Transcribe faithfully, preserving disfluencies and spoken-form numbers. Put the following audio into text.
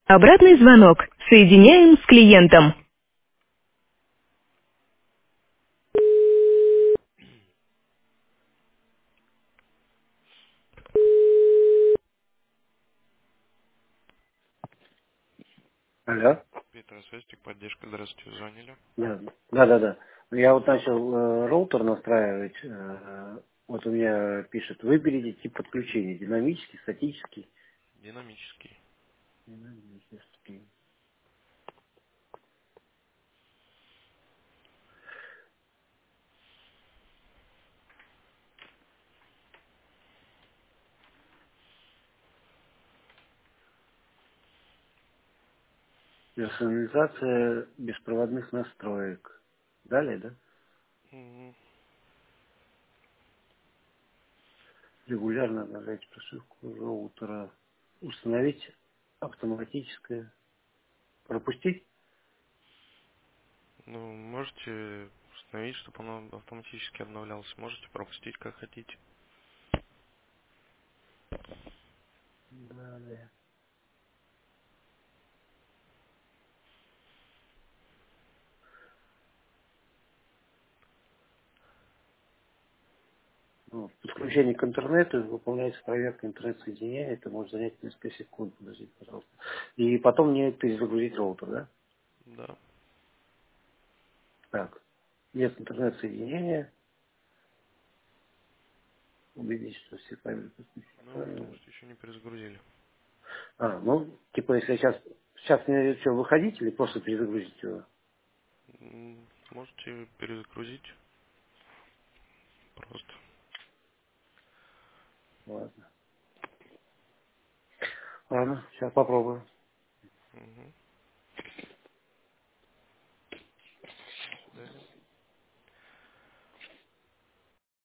Обратный звонок. Соединяем с клиентом. Алло. Виктор, связь, поддержка, здравствуйте, звонили. Да, да, да. да. Я вот начал э, роутер настраивать. э, вот у меня пишет, выберите тип подключения. Динамический, статический. Динамический. Динамический. Персонализация беспроводных настроек. Далее, да? Мгм. Регулярно обновлять прошивку роутера. Установить автоматическое. Пропустить? Ну, можете установить, чтобы оно автоматически обновлялось. Можете пропустить, как хотите. Далее. Ну, подключение к интернету, выполняется проверка интернет-соединения, это может занять несколько секунд, подождите, пожалуйста. И потом мне перезагрузить роутер, да? Да. Так, нет интернет-соединения, убедитесь, что все файлы подключены Ну, потому правильно. что еще не перезагрузили. А, ну, типа, если я сейчас, сейчас мне что, выходить или просто перезагрузить его? М, Можете перезагрузить просто. Ладно. Ладно, сейчас попробую.